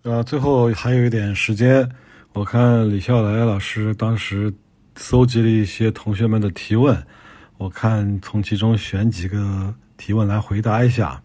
最后还有一点时间，我看李笑来老师当时搜集了一些同学们的提问，我看从其中选几个提问来回答一下。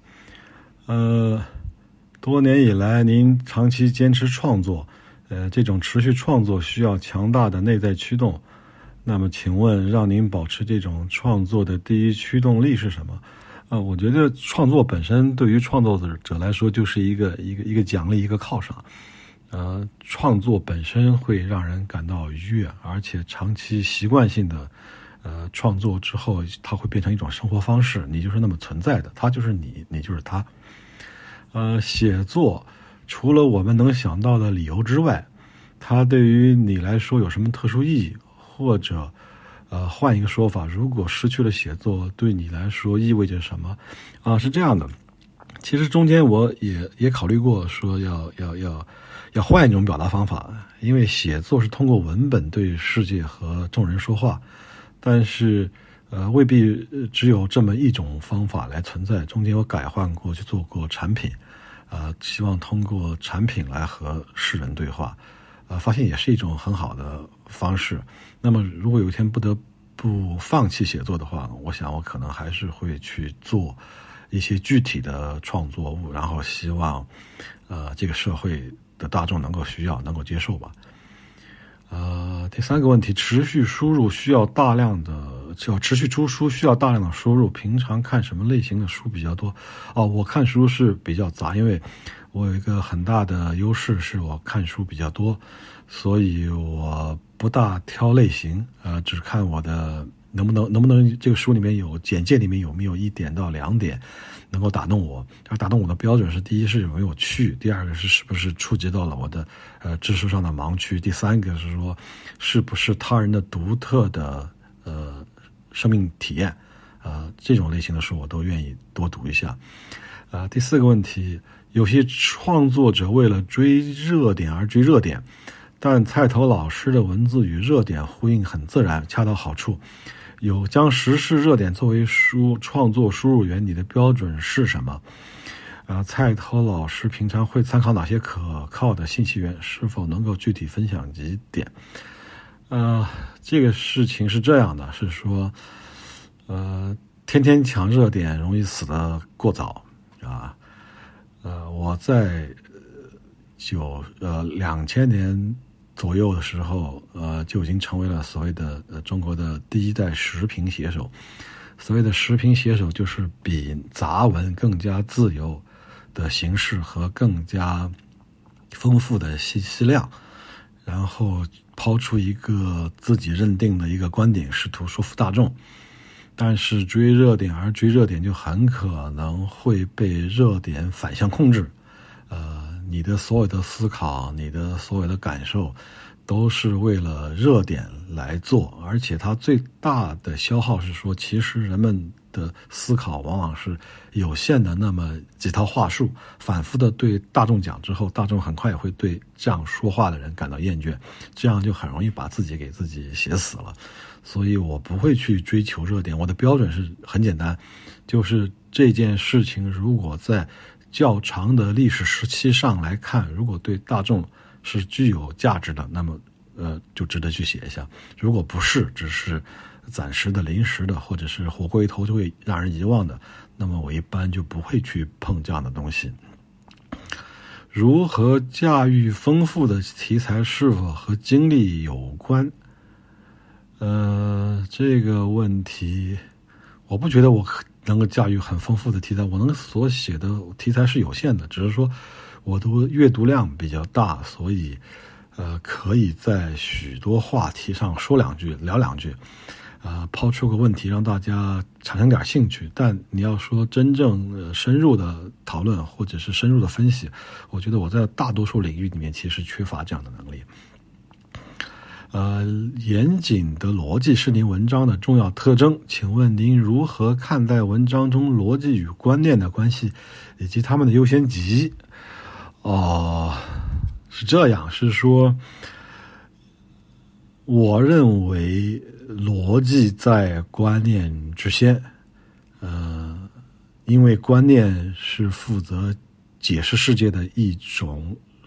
多年以来您长期坚持创作，这种持续创作需要强大的内在驱动。那么请问让您保持这种创作的第一驱动力是什么？我觉得创作本身对于创作者来说就是一个奖励，一个犒赏。创作本身会让人感到愉悦，而且长期习惯性的创作之后，它会变成一种生活方式，你就是那么存在的，它就是你，你就是它。写作除了我们能想到的理由之外，它对于你来说有什么特殊意义？或者换一个说法，如果失去了写作，对你来说意味着什么？是这样的，其实中间我也考虑过说要换一种表达方法，因为写作是通过文本对世界和众人说话，但是未必只有这么一种方法来存在。中间我改换过去做过产品，希望通过产品来和世人对话，发现也是一种很好的方式。那么如果有一天不得不放弃写作的话，我想我可能还是会去做一些具体的创作物，然后希望这个社会的大众能够需要，能够接受吧。第三个问题，持续输入需要大量的输入，平常看什么类型的书比较多？我看书是比较杂，因为我有一个很大的优势是我看书比较多，所以我不大挑类型，只看我的能不能这个书里面有简介里面有没有1点到2点能够打动我。而打动我的标准是，第一是有没有趣，第二个是不是触及到了我的知识上的盲区，第三个是说是不是他人的独特的生命体验。这种类型的书我都愿意多读一下。第四个问题，有些创作者为了追热点而追热点，但菜头老师的文字与热点呼应很自然，恰到好处。有将时事热点作为创作输入源，你的标准是什么？菜头老师平常会参考哪些可靠的信息源？是否能够具体分享几点？这个事情是这样的，是说，天天抢热点容易死得过早啊。我在2000年左右的时候，就已经成为了所谓的中国的第一代时评写手。所谓的时评写手，就是比杂文更加自由的形式和更加丰富的信息量，然后抛出一个自己认定的一个观点，试图说服大众。但是追热点而追热点，就很可能会被热点反向控制。你的所有的思考，你的所有的感受，都是为了热点来做，而且它最大的消耗是说，其实人们的思考往往是有限的，那么几套话术反复的对大众讲之后，大众很快也会对这样说话的人感到厌倦，这样就很容易把自己给自己写死了。所以我不会去追求热点，我的标准是很简单，就是这件事情如果在较长的历史时期上来看，如果对大众是具有价值的，那么就值得去写一下。如果不是，只是暂时的、临时的，或者是火过一头就会让人遗忘的，那么我一般就不会去碰这样的东西。如何驾驭丰富的题材是否和经历有关？这个问题，我不觉得我能够驾驭很丰富的题材，我所写的题材是有限的，只是说我的阅读量比较大，所以可以在许多话题上说两句、聊两句，抛出个问题让大家产生点兴趣。但你要说真正深入的讨论或者是深入的分析，我觉得我在大多数领域里面其实缺乏这样的能力。严谨的逻辑是您文章的重要特征，请问您如何看待文章中逻辑与观念的关系，以及他们的优先级？是这样，是说我认为逻辑在观念之先，因为观念是负责解释世界的一种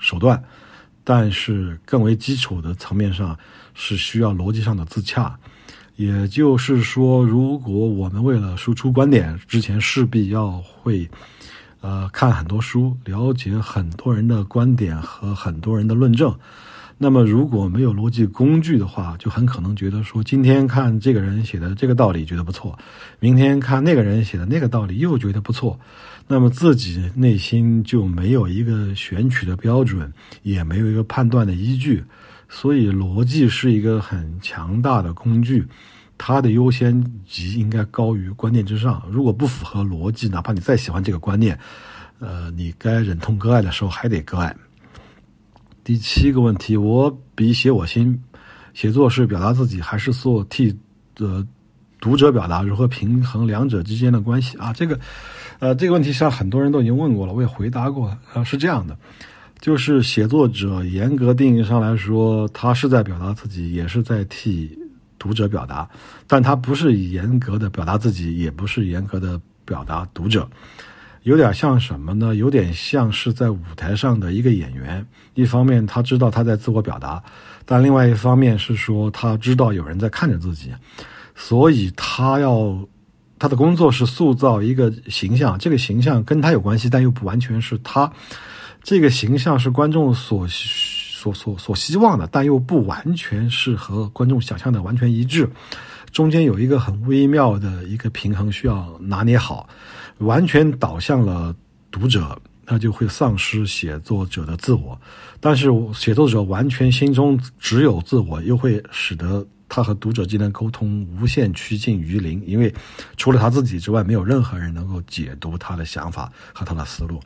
手段，但是更为基础的层面上是需要逻辑上的自洽。也就是说，如果我们为了输出观点，之前势必要会看很多书，了解很多人的观点和很多人的论证。那么如果没有逻辑工具的话，就很可能觉得说，今天看这个人写的这个道理觉得不错，明天看那个人写的那个道理又觉得不错，那么自己内心就没有一个选取的标准，也没有一个判断的依据。所以逻辑是一个很强大的工具，它的优先级应该高于观念之上。如果不符合逻辑，哪怕你再喜欢这个观念，你该忍痛割爱的时候还得割爱。第7个问题，我笔写我心，写作是表达自己还是替读者表达，如何平衡两者之间的关系啊？这个问题实际上很多人都已经问过了，我也回答过了。是这样的，就是写作者严格定义上来说，他是在表达自己，也是在替读者表达，但他不是严格的表达自己，也不是严格的表达读者。有点像什么呢？有点像是在舞台上的一个演员，一方面他知道他在自我表达，但另外一方面是说他知道有人在看着自己，所以他的工作是塑造一个形象，这个形象跟他有关系，但又不完全是他。这个形象是观众所希望的，但又不完全是和观众想象的完全一致，中间有一个很微妙的一个平衡需要拿捏好。完全导向了读者，那就会丧失写作者的自我，但是写作者完全心中只有自我，又会使得他和读者之间的沟通无限趋近于零，因为除了他自己之外，没有任何人能够解读他的想法和他的思路。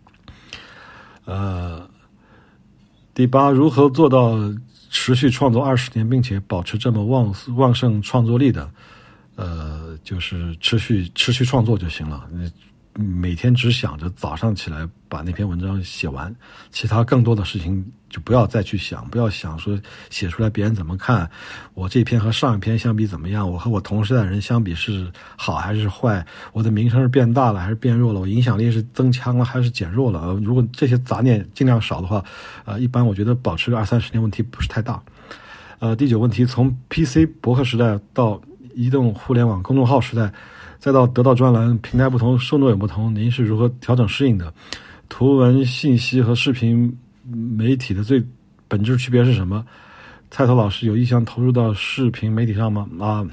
第8，如何做到持续创作20年，并且保持这么旺盛创作力的？就是持续创作就行了。每天只想着早上起来把那篇文章写完，其他更多的事情就不要再去想，不要想说写出来别人怎么看，我这篇和上一篇相比怎么样，我和我同时代人相比是好还是坏，我的名声是变大了还是变弱了，我影响力是增强了还是减弱了。如果这些杂念尽量少的话，一般我觉得保持个20-30年问题不是太大。第9问题，从 PC 博客时代到移动互联网公众号时代，再到得到专栏，平台不同，受众也不同，您是如何调整适应的？图文信息和视频媒体的最本质区别是什么？蔡头老师有意向投入到视频媒体上吗？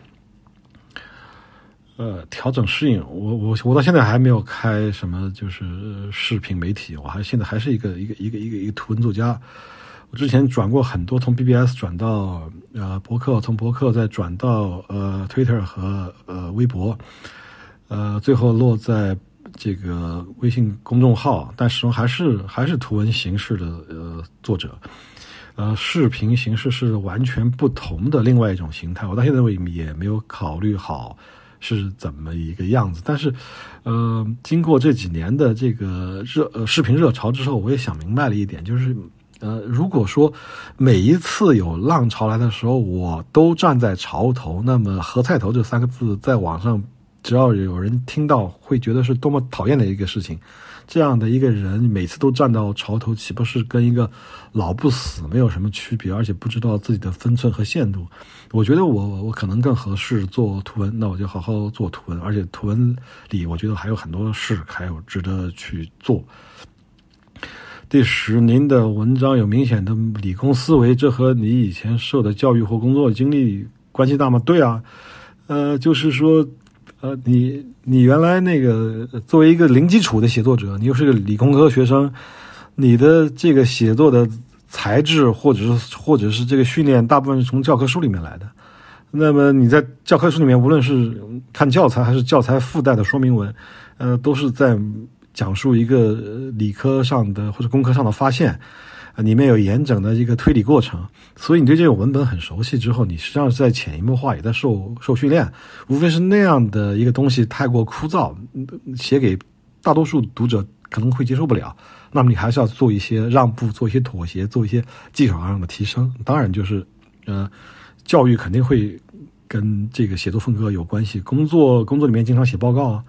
调整适应，我到现在还没有开什么就是视频媒体，我现在还是一个图文作家。我之前转过很多，从 BBS 转到博客，从博客再转到Twitter 和微博，最后落在这个微信公众号，但始终还是图文形式的作者。视频形式是完全不同的另外一种形态，我到现在也没有考虑好是怎么一个样子。但是经过这几年的这个视频热潮之后，我也想明白了一点，就是如果说每一次有浪潮来的时候我都站在潮头，那么和菜头这3个字在网上只要有人听到会觉得是多么讨厌的一个事情。这样的一个人每次都站到潮头，岂不是跟一个老不死没有什么区别，而且不知道自己的分寸和限度。我觉得我可能更合适做图文，那我就好好做图文，而且图文里我觉得还有很多事还有值得去做。第10，您的文章有明显的理工思维，这和你以前受的教育或工作经历关系大吗？对啊，就是说你原来那个作为一个零基础的写作者，你又是个理工科学生，你的这个写作的材质或者是这个训练大部分是从教科书里面来的。那么你在教科书里面无论是看教材还是教材附带的说明文，都是在讲述一个理科上的或者工科上的发现，里面有严整的一个推理过程，所以你对这种文本很熟悉之后，你实际上是在潜移默化也在受训练。无非是那样的一个东西太过枯燥，写给大多数读者可能会接受不了，那么你还是要做一些让步，做一些妥协，做一些技巧上的提升。当然就是教育肯定会跟这个写作风格有关系，工作里面经常写报告啊，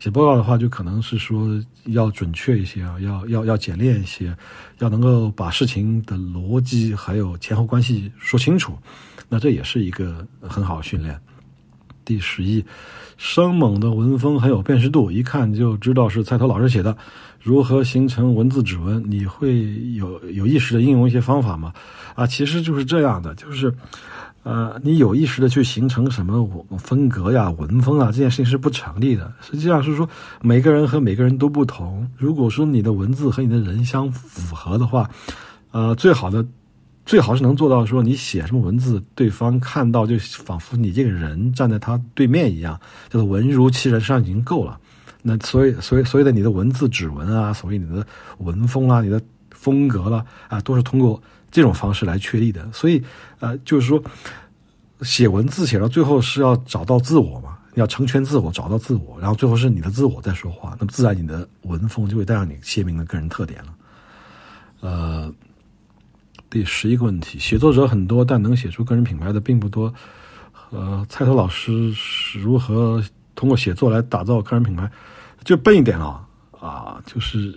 写报告的话，就可能是说要准确一些啊，要简练一些，要能够把事情的逻辑还有前后关系说清楚。那这也是一个很好的训练。第11，生猛的文风很有辨识度，一看就知道是菜头老师写的。如何形成文字指纹？你会有意识的应用一些方法吗？其实就是这样的，就是你有意识的去形成什么风格呀、文风啊，这件事情是不成立的。实际上是说每个人和每个人都不同。如果说你的文字和你的人相符合的话，最好是能做到说你写什么文字，对方看到就仿佛你这个人站在他对面一样，叫做文如其人，实际上已经够了。那所谓的你的文字指纹啊，所谓你的文风啊，你的风格啦都是通过这种方式来确立的。所以就是说写文字写到最后是要找到自我嘛，要成全自我，找到自我，然后最后是你的自我在说话，那么自然你的文风就会带上你鲜明的个人特点了。第11个问题，写作者很多，但能写出个人品牌的并不多。菜头老师是如何通过写作来打造个人品牌？就笨一点就是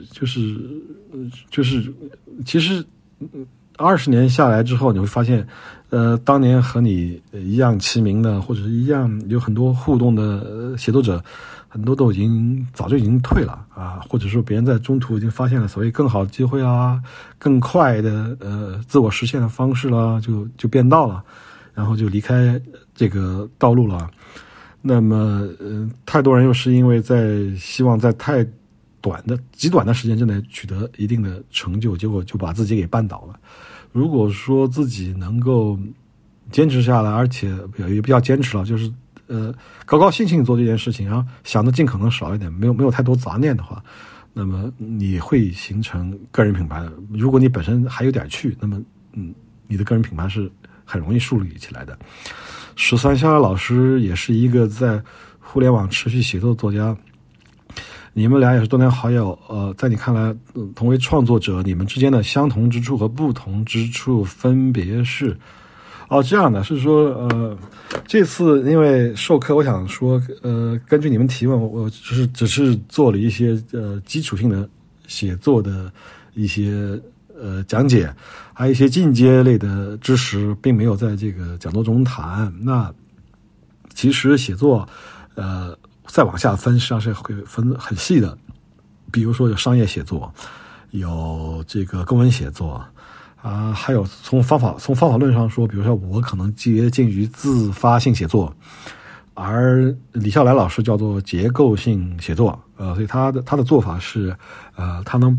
其实20年下来之后，你会发现，当年和你一样齐名的，或者是一样有很多互动的写作者，很多都早就已经退了或者说别人在中途已经发现了所谓更好的机会啦，更快的自我实现的方式啦，就变道了，然后就离开这个道路了。那么太多人又是因为希望在极短的时间之内取得一定的成就，结果就把自己给绊倒了。如果说自己能够坚持下来，而且也不要坚持了，就是高高兴兴做这件事情，然后想的尽可能少一点，没有太多杂念的话，那么你会形成个人品牌的。如果你本身还有点趣，那么你的个人品牌是很容易树立起来的。13肖老师也是一个在互联网持续写作的作家，你们俩也是多年好友，在你看来，同为创作者，你们之间的相同之处和不同之处分别是？这样的是说，这次因为授课，我想说，根据你们提问，我只是做了一些基础性的写作的一些讲解，还有一些进阶类的知识，并没有在这个讲座中谈。那其实写作，再往下分，实际上是会分很细的，比如说有商业写作，有这个公文写作。还有从方法论上说，比如说我可能接近于自发性写作，而李笑来老师叫做结构性写作，所以他的做法是，他能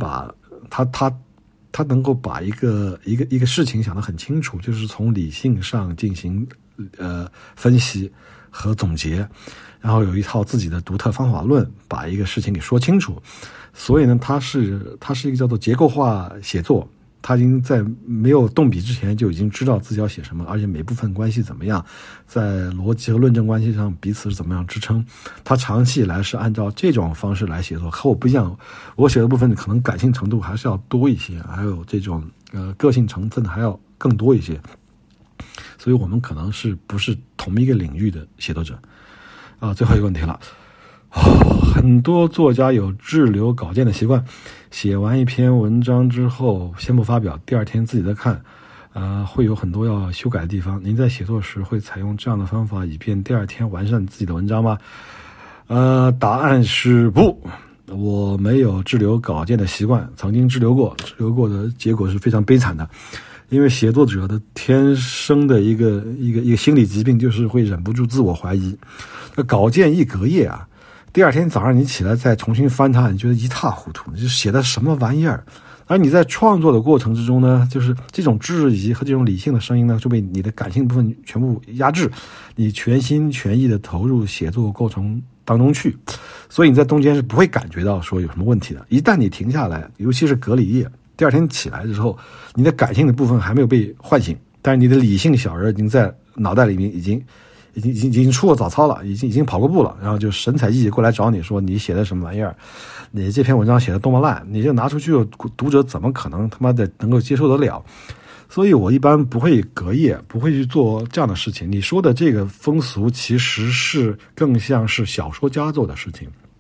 够把一个事情想得很清楚，就是从理性上进行分析和总结，然后有一套自己的独特方法论，把一个事情给说清楚。所以呢，它是一个叫做结构化写作。他已经在没有动笔之前就已经知道自己要写什么，而且每部分关系怎么样，在逻辑和论证关系上彼此是怎么样支撑。他长期以来是按照这种方式来写作，和我不一样。我写的部分可能感性程度还是要多一些，还有这种个性成分还要更多一些。所以我们可能不是同一个领域的写作者。最后一个问题了。很多作家有滞留稿件的习惯，写完一篇文章之后先不发表，第二天自己再看，会有很多要修改的地方。您在写作时会采用这样的方法，以便第二天完善自己的文章吗？答案是不，我没有滞留稿件的习惯，曾经滞留过的结果是非常悲惨的。因为写作者的天生的一个心理疾病，就是会忍不住自我怀疑。稿件一隔夜第二天早上你起来再重新翻它，你觉得一塌糊涂，你就写的什么玩意儿。而你在创作的过程之中呢，就是这种质疑和这种理性的声音呢，就被你的感性部分全部压制，你全心全意的投入写作过程当中去，所以你在中间是不会感觉到说有什么问题的。一旦你停下来，尤其是隔了一夜，第二天起来之后，你的感性的部分还没有被唤醒，但是你的理性小人已经在脑袋里面已经出过早操了，已经跑过步了，然后就神采奕奕过来找你说你写的什么玩意儿，你这篇文章写的多么烂，你这拿出去读者怎么可能他妈的能够接受得了。所以我一般不会隔夜，不会去做这样的事情。你说的这个风俗其实是更像是小说家做的事情，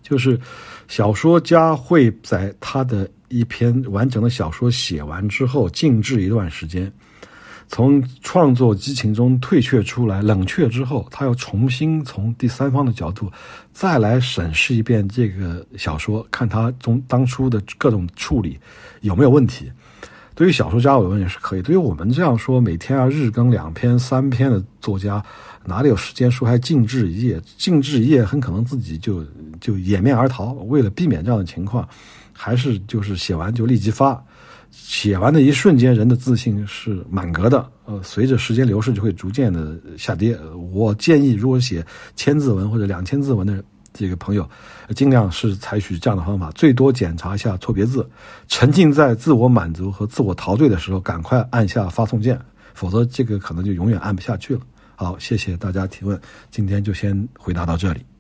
就是小说家会在他的一篇完整的小说写完之后静置一段时间，从创作激情中退却出来，冷却之后，他要重新从第三方的角度再来审视一遍这个小说，看他从当初的各种处理有没有问题。对于小说家我认为是可以，对于我们这样说每天要日更2篇3篇的作家，哪里有时间说还静置一夜？静置一夜很可能自己就掩面而逃。为了避免这样的情况，还是就是写完就立即发。写完的一瞬间，人的自信是满格的，随着时间流逝就会逐渐的下跌。我建议，如果写1000字文或者2000字文的这个朋友，尽量是采取这样的方法，最多检查一下错别字，沉浸在自我满足和自我陶醉的时候，赶快按下发送键，否则这个可能就永远按不下去了。好，谢谢大家提问，今天就先回答到这里。